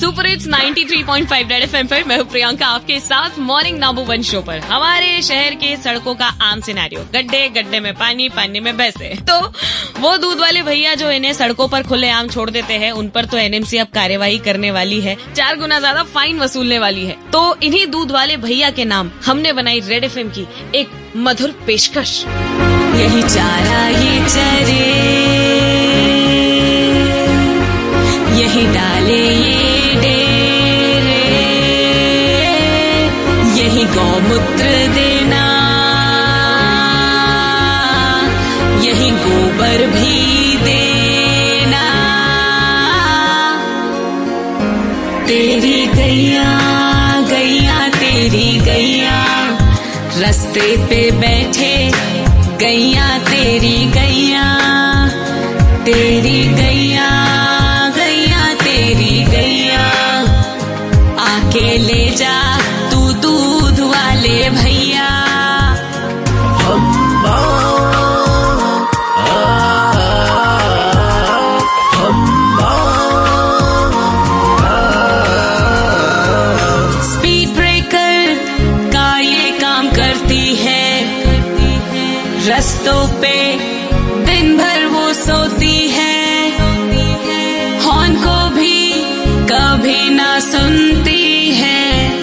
Super hits 93.5 red FM पर मैं हूं प्रियंका आपके साथ मॉर्निंग नंबर 1 शो पर। हमारे शहर के सड़कों का आम सिनेरियो, गड्ढे, गड्ढे में पानी, पानी में भैंसे। तो वो दूध वाले भैया जो इन्हें सड़कों पर खुले आम छोड़ देते हैं, उन पर तो एनएमसी अब कार्यवाही करने वाली है, 4 गुना ज्यादा फाइन वसूलने वाली है। तो इन्हीं दूध वाले भैया के नाम हमने बनाई रेड एफएम की एक मधुर पेशकश। यही चारा ये चरे, यही डाले ये डेरे, यही गौमूत्र देना, यही गोबर भी देना। तेरी गैया गैया तेरी गैया, रास्ते पे बैठे गैया तेरी गैया, तेरी गैया गैया तेरी गैया, आके ले जा तू दूध वाले भैया। स्पीड ब्रेकर का ये काम करती है, रस्तों पे दिन भर वो सोती है, हॉर्न को भी कभी ना सुनती है,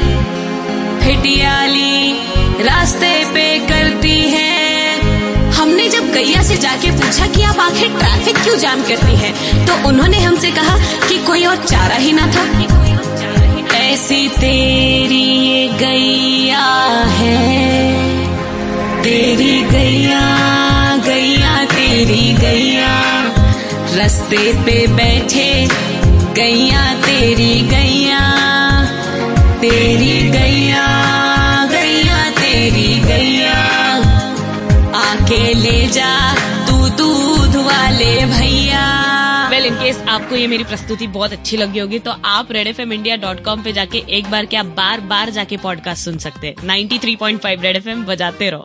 हिटियाली रास्ते पे करती है। हमने जब गैया से जाके पूछा कि आप आखिर ट्रैफिक क्यों जाम करती है, तो उन्होंने हमसे कहा कि कोई और चारा ही ना था। ऐसी तेरी ये गैया है, तेरी गैया गैया तेरी गैया, रास्ते पे बैठे गैया तेरी गैया, तेरी गैया गैया तेरी गैया, आके ले जा तू दूध वाले भैया। वेल, इन केस आपको ये मेरी प्रस्तुति बहुत अच्छी लगी होगी तो आप redfmindia.com पे जाके एक बार क्या बार बार जाके पॉडकास्ट सुन सकते हैं। 93.5 रेड एफएम बजाते रहो।